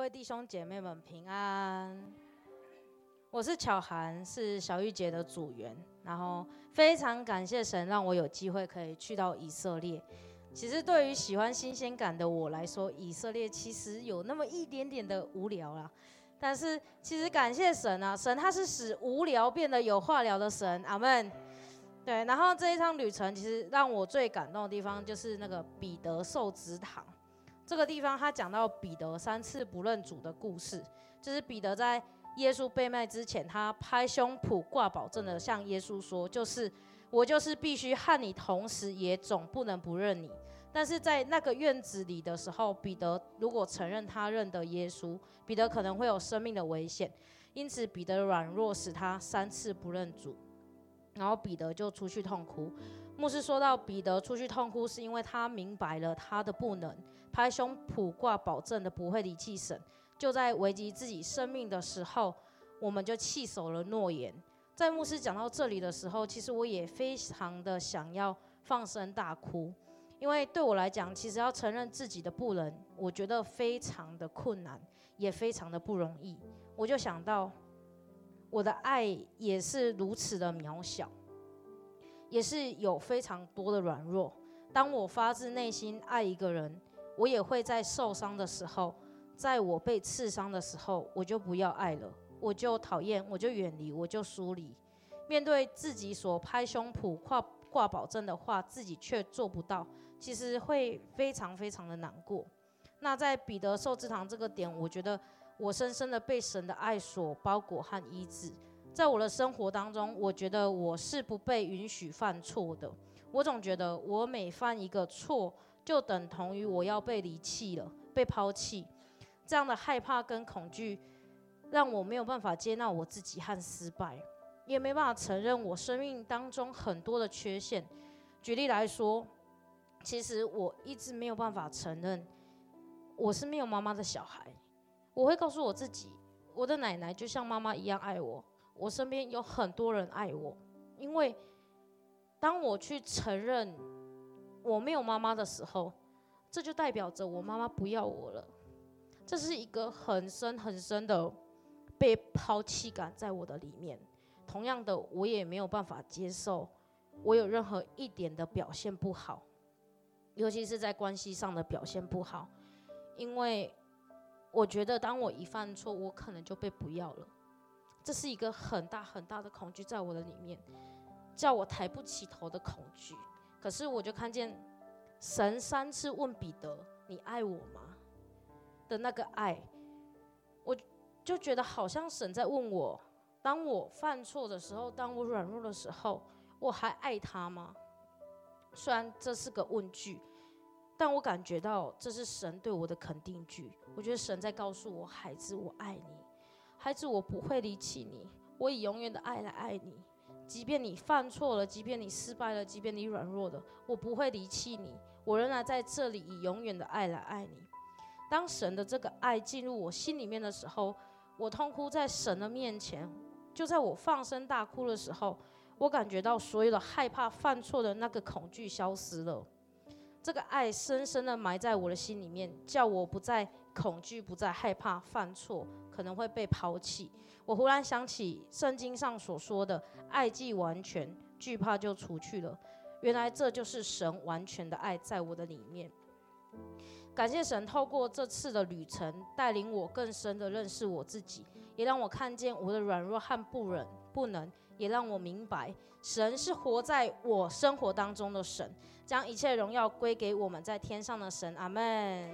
位弟兄姐妹们平安，我是巧涵，是小玉姐的组员，然后非常感谢神让我有机会可以去到以色列。其实对于喜欢新鲜感的我来说，以色列其实有那么一点点的无聊啦。但是其实感谢神啊，神他是使无聊变得有话聊的神，阿们。对，然后这一趟旅程其实让我最感动的地方就是那个彼得受指堂。这个地方他讲到彼得3次不认主的故事，就是彼得在耶稣被卖之前，他拍胸脯挂保证的向耶稣说，就是我就是必须和你同时，也总不能不认你。但是在那个院子里的时候，彼得如果承认他认得耶稣，彼得可能会有生命的危险，因此彼得软弱使他3次不认主，然后彼得就出去痛哭。牧师说到彼得出去痛哭，是因为他明白了他的不能，拍胸脯挂保证的不会离弃神。就在危及自己生命的时候，我们就弃守了诺言。在牧师讲到这里的时候，其实我也非常的想要放声大哭，因为对我来讲，其实要承认自己的不能，我觉得非常的困难，也非常的不容易。我就想到我的爱也是如此的渺小，也是有非常多的软弱。当我发自内心爱一个人，我也会在受伤的时候，在我被刺伤的时候，我就不要爱了，我就讨厌，我就远离，我就疏离。面对自己所拍胸脯挂保证的话，自己却做不到，其实会非常非常的难过。那在彼得受指堂这个点，我觉得我深深的被神的爱所包裹和医治。在我的生活当中，我觉得我是不被允许犯错的。我总觉得我每犯一个错，就等同于我要被离弃了，被抛弃。这样的害怕跟恐惧，让我没有办法接纳我自己和失败，也没办法承认我生命当中很多的缺陷。举例来说，其实我一直没有办法承认我是没有妈妈的小孩。我会告诉我自己，我的奶奶就像妈妈一样爱我，我身边有很多人爱我。因为当我去承认我没有妈妈的时候，这就代表着我妈妈不要我了。这是一个很深很深的被抛弃感在我的里面。同样的，我也没有办法接受我有任何一点的表现不好，尤其是在关系上的表现不好，因为我觉得当我一犯错，我可能就被不要了。这是一个很大很大的恐惧在我的里面，叫我抬不起头的恐惧。可是我就看见神3次问彼得，你爱我吗？的那个爱，我就觉得好像神在问我，当我犯错的时候，当我软弱的时候，我还爱他吗？虽然这是个问句，但我感觉到这是神对我的肯定句。我觉得神在告诉我，孩子，我爱你，孩子，我不会离弃你，我以永远的爱来爱你。即便你犯错了，即便你失败了，即便你软弱了，我不会离弃你，我仍然在这里以永远的爱来爱你。当神的这个爱进入我心里面的时候，我痛哭在神的面前。就在我放声大哭的时候，我感觉到所有的害怕犯错的那个恐惧消失了。这个爱深深的埋在我的心里面，叫我不再恐惧，不再害怕犯错可能会被抛弃。我忽然想起圣经上所说的，爱既完全，惧怕就除去了。原来这就是神完全的爱在我的里面。感谢神透过这次的旅程，带领我更深的认识我自己，也让我看见我的软弱和不能，也让我明白神是活在我生活当中的神，将一切荣耀归给我们在天上的神。阿们。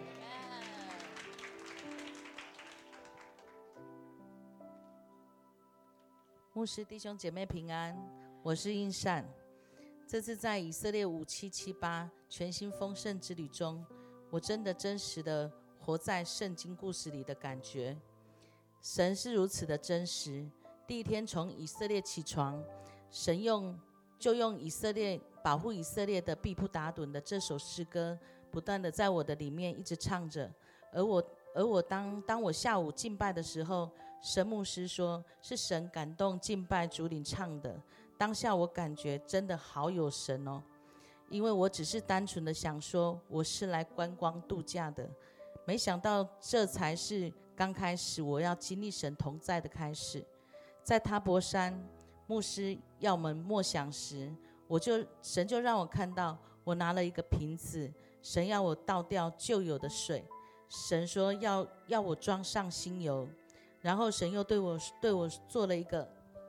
牧师弟兄姐妹平安，我是应善。这次在以色列5778全新丰盛之旅中，我真实的活在圣经故事里的感觉。神是如此的真实。第一天从以色列起床，神就用以色列保护以色列的毕布达顿的这首诗歌，不断的在我的里面一直唱着。而我当我下午敬拜的时候，神牧师说是神感动敬拜主领唱的。当下我感觉真的好有神哦，因为我只是单纯的想说我是来观光度假的，没想到这才是刚开始我要经历神同在的开始。在塔伯山，牧师要我们默想时，神就让我看到，我拿了一个瓶子，神要我倒掉旧有的水，神说要我装上新油，然后神又对我做了一个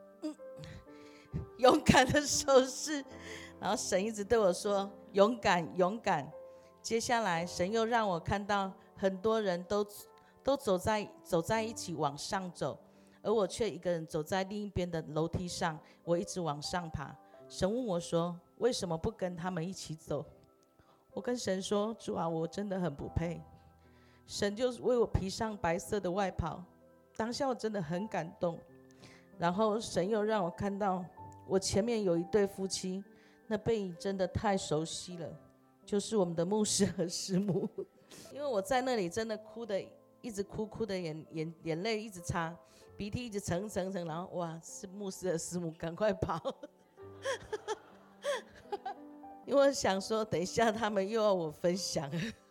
勇敢的手势，然后神一直对我说勇敢勇敢。接下来神又让我看到很多人都走在一起往上走，而我却一个人走在另一边的楼梯上，我一直往上爬。神问我说，为什么不跟他们一起走？我跟神说，主啊，我真的很不配。神就为我披上白色的外袍，当下我真的很感动。然后神又让我看到我前面有一对夫妻，那背影真的太熟悉了，就是我们的牧师和师母。因为我在那里真的一直哭的眼泪一直擦，鼻涕一直蹭，然后哇，是牧师和师母，赶快跑。因为我想说等一下他们又要我分享。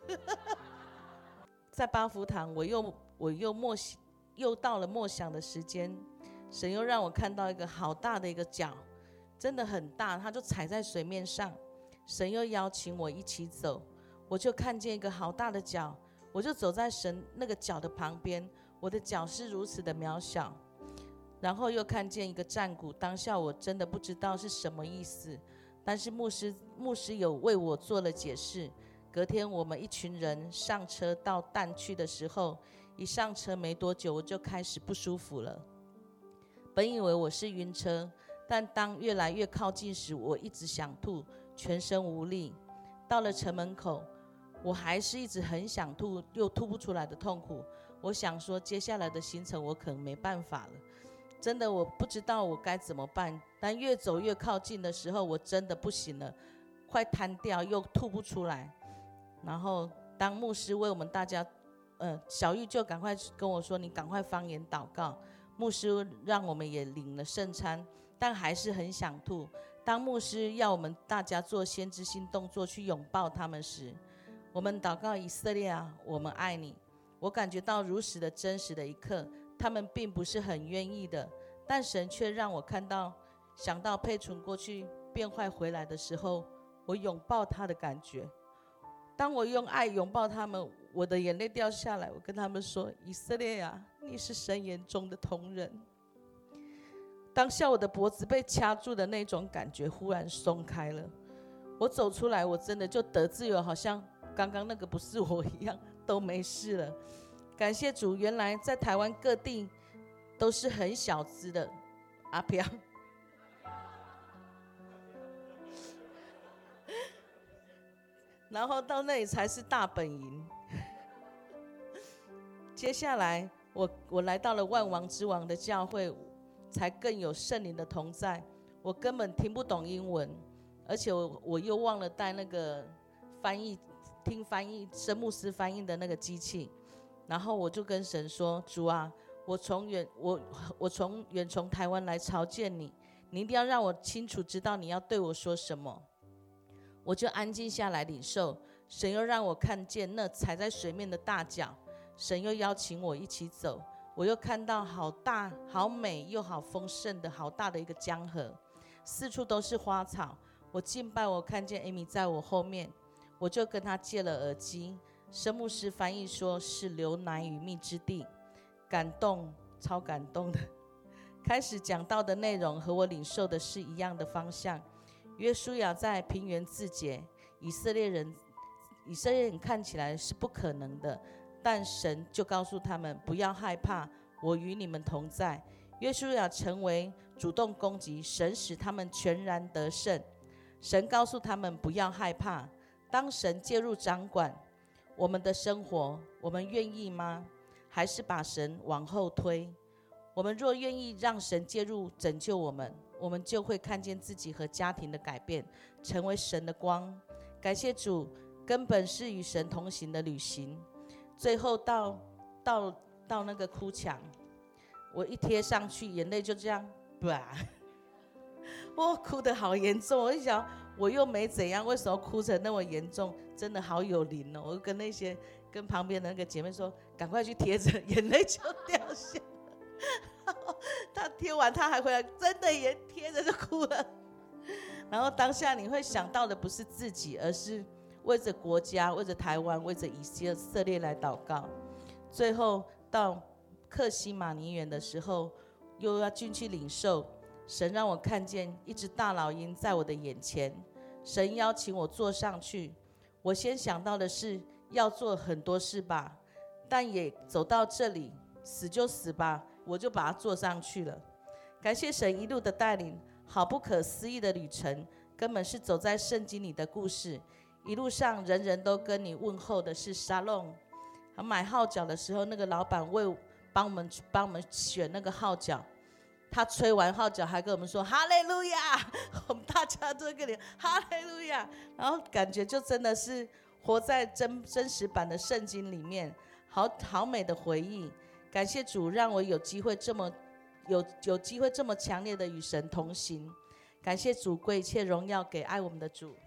在八福堂我又到了默想的时间，神又让我看到一个好大的一个脚，真的很大，它就踩在水面上。神又邀请我一起走，我就看见一个好大的脚，我就走在神那个脚的旁边，我的脚是如此的渺小。然后又看见一个战鼓，当下我真的不知道是什么意思，但是牧师有为我做了解释。隔天我们一群人上车到淡去的时候，一上车没多久我就开始不舒服了。本以为我是晕车，但当越来越靠近时，我一直想吐，全身无力。到了城门口，我还是一直很想吐，又吐不出来的痛苦。我想说接下来的行程我可能没办法了，真的我不知道我该怎么办。但越走越靠近的时候，我真的不行了，快瘫掉又吐不出来。然后当牧师为我们大家小玉就赶快跟我说，你赶快方言祷告。牧师让我们也领了圣餐，但还是很想吐。当牧师要我们大家做先知性动作去拥抱他们时，我们祷告，以色列啊，我们爱你。我感觉到如此的真实的一刻，他们并不是很愿意的，但神却让我想到佩纯过去变坏回来的时候，我拥抱他的感觉。当我用爱拥抱他们，我的眼泪掉下来，我跟他们说，以色列啊，你是神眼中的瞳人。当下我的脖子被掐住的那种感觉忽然松开了，我走出来，我真的就得自由，好像刚刚那个不是我一样，都没事了。感谢主，原来在台湾各地都是很小只的阿飘，然后到那里才是大本营。接下来我来到了万王之王的教会，才更有圣灵的同在。我根本听不懂英文，而且我又忘了带那个听翻译神牧师翻译的那个机器。然后我就跟神说，主啊，我从远从台湾来朝见你，你一定要让我清楚知道你要对我说什么。我就安静下来领受。神又让我看见那踩在水面的大脚，神又邀请我一起走。我又看到好大好美又好丰盛的好大的一个江河，四处都是花草。我敬拜，我看见 Amy 在我后面，我就跟她借了耳机。神牧师翻译说是流奶与蜜之地，感动，超感动的。开始讲到的内容和我领受的是一样的方向。约书亚在平原自洁，以色列人看起来是不可能的，但神就告诉他们不要害怕，我与你们同在。约书亚成为主动攻击，神使他们全然得胜。神告诉他们不要害怕。当神介入掌管我们的生活，我们愿意吗？还是把神往后推？我们若愿意让神介入拯救我们，我们就会看见自己和家庭的改变，成为神的光。感谢主，根本是与神同行的旅行。最后到那个哭墙，我一贴上去，眼泪就这样，我哭得好严重。我一想，我又没怎样，为什么哭成那么严重？真的好有灵哦！我就跟旁边的那个姐妹说， 赶快去贴着，眼泪就掉下来。他贴完他还回来，真的也贴着就哭了。然后当下你会想到的不是自己，而是为着国家，为着台湾，为着以色列来祷告。最后到克西马尼园的时候，又要进去领受，神让我看见一只大老鹰在我的眼前，神邀请我坐上去。我先想到的是要做很多事吧，但也走到这里，死就死吧，我就把它坐上去了。感谢神一路的带领，好不可思议的旅程，根本是走在圣经里的故事。一路上人人都跟你问候的是沙龙。买号角的时候，那个老板帮我们选那个号角，他吹完号角还跟我们说哈利路亚，我们大家都跟你哈利路亚，然后感觉就真的是活在真实版的圣经里面，好美的回忆。感谢主让我有机会这么强烈的与神同行，感谢主归一切荣耀给爱我们的主。